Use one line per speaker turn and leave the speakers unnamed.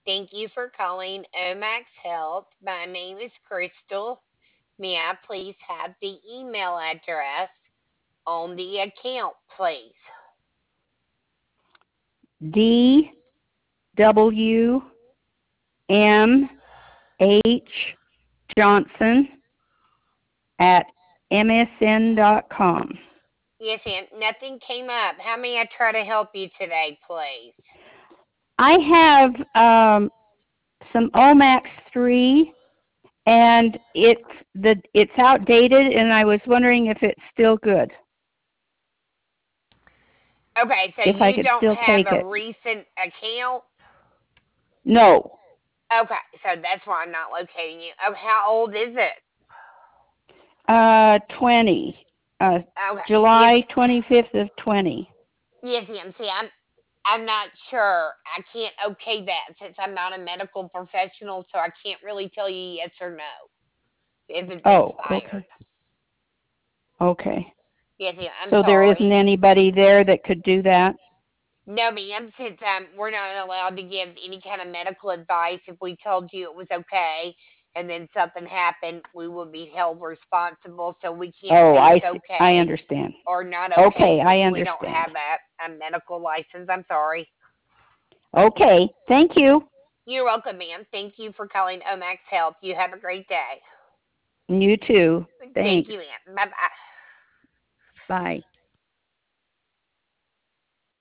Thank you for calling Omax Health. My name is Crystal. May I please have the email address on the account, please?
DWMH Johnson at MSN.com.
Yes, ma'am. Nothing came up. How may I try to help you today, please?
I have some Omax 3, and it's outdated, and I was wondering if it's still good,
Okay, so
if I
you
could
don't
still
have
take
a
it.
recent account?
No,
Okay, so that's why I'm not locating you. Oh, how old is it?
20.
Okay, yes,
July 25th of 20.
yes, ma'am. See, I'm not sure. I can't okay that since I'm not a medical professional, so I can't really tell you yes or no if it's
Oh,
expired.
okay. Okay.
Yes, ma'am. I'm
So there isn't
sorry.
anybody there that could do that?
No, ma'am. Since we're not allowed to give any kind of medical advice, if we told you it was okay and then something happened, we would be held responsible. So we can't
Oh,
say
I
it's
see. I
okay
understand.
or not okay
Okay, I
since we don't
understand.
have a medical license. I'm sorry.
Okay, thank you.
You're welcome, ma'am. Thank you for calling Omax Health. You have a great day.
You too.
Thank
Thanks.
you, ma'am. Bye bye.
Bye.